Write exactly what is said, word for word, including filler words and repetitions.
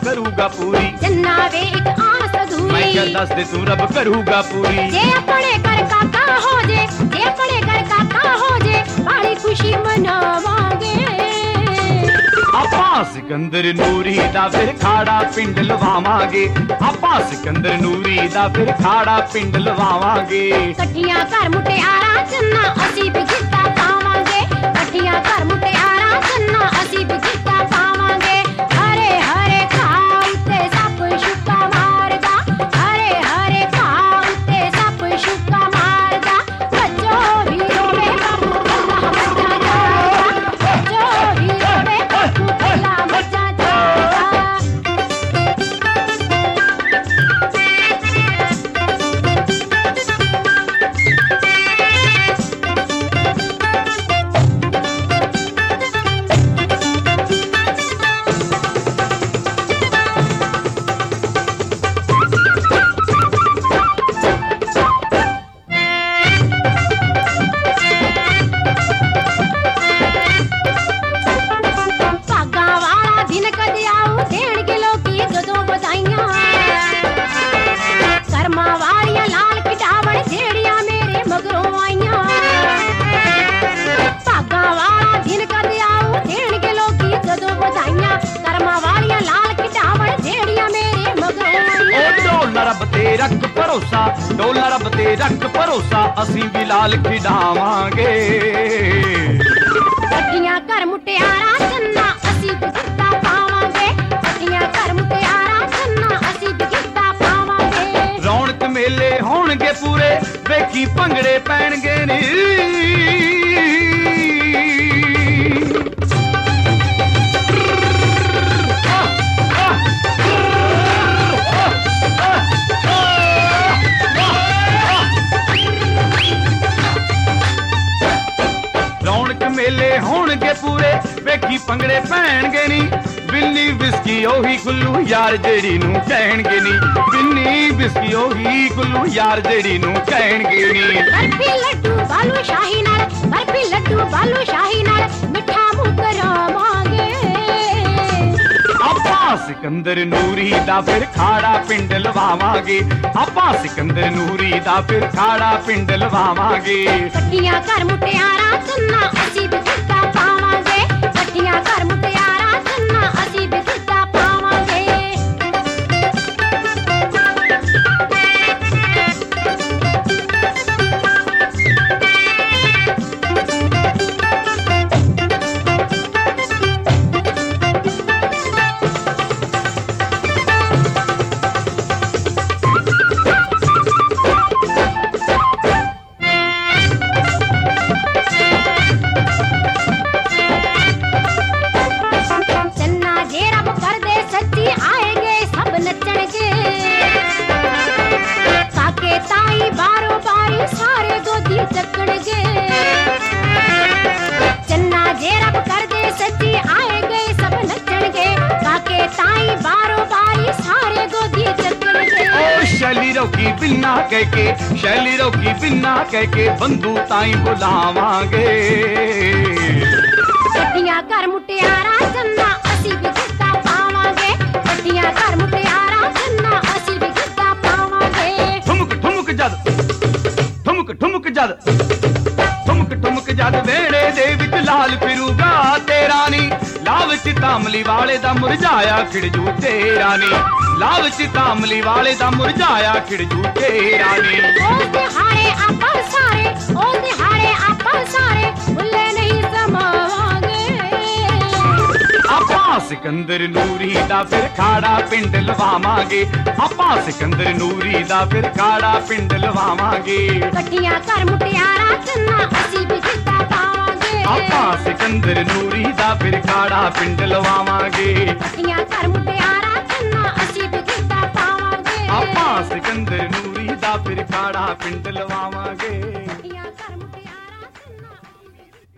ਕਰੂਗਾ ਪੂਰੀ। ਜੰਨਾ ਵੇ ਇੱਕ ਆਸ ਅਧੂਰੀ, ਮੈਂ ਕਿਹਾ ਦੱਸ ਦੇ ਤੂੰ ਰੱਬ ਕਰੂਗਾ ਪੂਰੀ। ਜੇ ਆਪਣੇ ਘਰ ਕਾਕਾ ਹੋ ਜੇ, ਜੇ ਆਪਣੇ ਘਰ ਕਾਕਾ ਹੋ ਜੇ, ਬੜੀ ਖੁਸ਼ੀ ਮਨਾਵਾਂਗੇ। ਆਪਾਂ ਸਿਕੰਦਰ ਨੂਰੀ ਦਾ ਫਿਰ ਖਾੜਾ ਪਿੰਡ ਲਵਾਵਾਂਗੇ। ਆਪਾਂ ਸਿਕੰਦਰ ਨੂਰੀ ਦਾ ਫਿਰ ਖਾੜਾ ਪਿੰਡ ਲਵਾਵਾਂਗੇ। ਇਕੱਠੀਆਂ ਘਰ ਮੁਟਿਆਰਾਂ ਚੰਨਾ ਅਸੀਂ ਵੀ ਗਿੱਧਾ ਪਾਵਾਂਗੇ। ਇਕੱਠੀਆਂ ਘਰ ਮੁਟਿਆਰਾਂ ਚੰਨਾ ਅਸੀਂ ਵੀ ਗਿੱਧਾ ਪਾਵਾਂਗੇ। ਹਰੇ ਹਰੇ ਘਾਹ ਉੱਤੇ ਸੱਪ ਛੁੱਕਾ ਮਾਰਦਾ, ਹਰੇ ਹਰੇ ਘਾਹ ਉੱਤੇ ਸੱਪ ਛੁੱਕਾ ਮਾਰਦਾ। ਬੱਚੋ ਵੀ ਰੋਵੇ ਬਾਪੂ ਕੱਲਾ ਮੱਝਾਂ ਚੋਰਦਾ, ਬੱਚੋ ਵੀ ਰੋਵੇ ਬਾਪੂ ਕੱਲਾ ਮੱਝਾਂ ਚੋਰਦਾ। ਭਾਗਾਂ ਵਾਲਾ ਦਿਨ ਕਦ ਆਊ, ਦੇਣਗੇ ਲੋਕੀ ਜਦੋਂ ਵਧਾਈਆਂ। ਕਰਮਾਂ ਵਾਲੀਆਂ ਲਾਲ ਖਿਡਾਵਣ ਜਿਹੜੀਆਂ ਮੇਰੇ ਮਗਰੋਂ ਆਈਆਂ। ਭਾਗਾਂ ਵਾਲਾ ਦਿਨ ਕਦ ਆਊ, ਦੇਣਗੇ ਲੋਕੀ ਜਦੋਂ ਵਧਾਈਆਂ। ਕਰਮਾਂ ਵਾਲੀਆਂ ਲਾਲ ਖਿਡਾਵਣ ਜਿਹੜੀਆਂ ਮੇਰੇ ਮਗਰੋਂ ਓ ਆਈਆਂ। ਡੋਲਾ ਰੱਬ ਤੇ ਰੱਖ ਭਰੋਸਾ, ਡੋਲਾ ਰੱਬ ਤੇ ਰੱਖ ਭਰੋਸਾ, ਅਸੀਂ ਵੀ ਲਾਲ ਖਿਡਾਵਾਂਗੇ। ਇਕੱਠੀਆਂ ਘਰ ਮੁਟਿਆਰਾਂ ਚੰਨਾ ਅਸੀਂ ਵੀ ਗਿੱਧਾ ਪਾਵਾਂਗੇ। ਇਕੱਠੀਆਂ ਘਰ ਮੁਟਿਆਰਾਂ ਚੰਨਾ ਅਸੀਂ ਵੀ ਗਿੱਧਾ ਪਾਵਾਂਗੇ। ਰੌਣਕ ਮੇਲੇ ਹੋਣਗੇ ਪੂਰੇ, ਵੇਖੀ ਭੰਗੜੇ ਪੈਣਗੇ ਨੀ। ਰੌਣਕ ਮੇਲੇ ਹੋਣਗੇ ਪੂਰੇ, ਵੇਖੀ ਭੰਗੜੇ ਪੈਣਗੇ ਨੀ। ਬਿੰਨੀ ਬਿਸਕੀ ਉਹੀ ਗੁੱਲੂ ਯਾਰ ਜਿਹੜੀ ਨੂੰ ਕਹਿਣਗੇ ਨੀ। ਬਿੰਨੀ ਬਿਸਕੀ ਉਹੀ ਗੁੱਲੂ ਯਾਰ ਜਿਹੜੀ ਨੂੰ ਕਹਿਣਗੇ ਨੀ। ਬਰਫੀ ਲੱਡੂ ਬਾਲੂ ਸ਼ਾਹੀ ਨਾਲ, ਬਰਫੀ ਲੱਡੂ ਬਾਲੂ ਸ਼ਾਹੀ ਨਾਲ, ਮਿੱਠਾ ਮੂੰਹ ਕਰਾਵਾਂਗੇ। ਆਪਾਂ ਸਿਕੰਦਰ ਨੂਰੀ ਦਾ ਫਿਰ ਖਾੜਾ ਪਿੰਡ ਲਵਾਵਾਂਗੇ। ਆਪਾਂ ਸਿਕੰਦਰ ਨੂਰੀ ਦਾ ਫਿਰ ਖਾੜਾ ਪਿੰਡ ਲਵਾਵਾਂਗੇ। ਇਕੱਠੀਆਂ ਘਰ ਮੁਟਿਆਰਾਂ ਚੰਨਾ ਅਸੀਂ ਵੀ ਗਿੱਧਾ ਪਾਵਾਂਗੇ। ਇਕੱਠੀਆਂ ਘਰ ਮੁਟਿਆਰਾਂ ਚੰਨਾ ਅਸੀਂ ਵੀ ਗਿੱਧਾ ਪਾਵਾਂਗੇ। ਚੰਨਾ ਜੇ ਰੱਬ ਕਰਦੇ ਸੱਚੀ ਆਏਗੇ ਸਭ ਨੱਚਣਗੇ। ਕਾਕੇ ਤਾਈ ਬਾਰੋ ਬਾਰੀ ਸਾਰੇ ਗੋਦੀ ਚੱਕਣਗੇ। ਚੰਨਾ ਜੇ ਰੱਬ ਕਰਦੇ ਸੱਚੀ ਆਏਗੇ ਸਭ ਨੱਚਣਗੇ। ਕਾਕੇ ਤਾਈ ਬਾਰੋ ਬਾਰੀ ਸਾਰੇ ਗੋਦੀ ਚੱਕਣਗੇ। ਓ ਸ਼ੈਲੀ ਰੋਕੀ ਬਿੰਨਾ ਕਹਿ ਕੇ, ਸ਼ੈਲੀ ਰੋਕੀ ਬਿੰਨਾ ਕਹਿ ਕੇ, ਬੰਦੂ ਤਾਈ ਬੁਲਾਵਾਂਗੇ। ਇਕੱਠੀਆਂ ਘਰ ਮੁਟਿਆਰਾਂ ਚੰਨਾ ਅਸੀਂ ਵੀ ਗਿੱਧਾ ਪਾਵਾਂਗੇ। ਇਕੱਠੀਆਂ ਘਰ ਮੁਟਿਆਰਾਂ ਚੰਨਾ ਅਸੀਂ ਵੀ ਗਿੱਧਾ ਪਾਵਾਂਗੇ। ਠੁਮਕ ਠੁਮਕ ਜਦ, ਠੁਮਕ ਠੁਮਕ ਜਦ, ਠੁਮਕ ਠੁਮਕ ਜਦ ਵੇੜੇ ਦੇ ਵਿੱਚ ਲਾਲ ਫਿਰੂਗਾ ਤੇਰਾ ਨੀ। ਲਾਭ ਚ ਤਾਮਲੀ ਵਾਲੇ ਦਾ ਮੁਰਝਾਇਆ ਖਿੜਜੂ ਤੇਰਾ ਨੀ। ਲਾਭ ਚ ਤਾਮਲੀ ਵਾਲੇ ਦਾ ਮੁਰਝਾਇਆ ਖਿੜਜੂ ਤੇਰਾ ਨੀ। ਉਹ ਦਿਹਾੜੇ ਆਪਾਂ ਸਾਰੇ, ਉਹ ਦਿਹਾੜੇ ਆਪਾਂ ਸਾਰੇ, ਭੁੱਲੇ ਨਹੀਂ ਸਮਾਵਾਂਗੇ। ਆਪਾਂ ਸਿਕੰਦਰ ਨੂਰੀ ਦਾ ਫਿਰ ਖਾੜਾ ਪਿੰਡ ਲਵਾਵਾਂਗੇ। ਆਪਾਂ ਸਿਕੰਦਰ ਨੂਰੀ ਦਾ ਫਿਰ ਖਾੜਾ ਪਿੰਡ ਲਵਾਵਾਂਗੇ। ਇਕੱਠੀਆਂ ਘਰ ਮੁਟਿਆਰਾਂ ਚੰਨਾ ਅਸੀਂ ਵੀ ਗਿੱਧਾ ਪਾਵਾਂਗੇ। ਆਪਾਂ ਸਿਕੰਦਰ ਨੂਰੀ ਦਾ ਫਿਰ ਖਾੜਾ ਪਿੰਡ ਲਵਾਵਾਂਗੇ। ਇਕੱਠੀਆਂ ਘਰ ਮੁਟਿਆਰਾਂ ਚੰਨਾ ਅਸੀਂ ਵੀ ਗਿੱਧਾ ਪਾਵਾਂਗੇ। ਆਪਾਂ ਸਿਕੰਦਰ ਨੂਰੀ ਦਾ ਫਿਰ ਖਾੜਾ ਪਿੰਡ ਲਵਾਵਾਂਗੇ।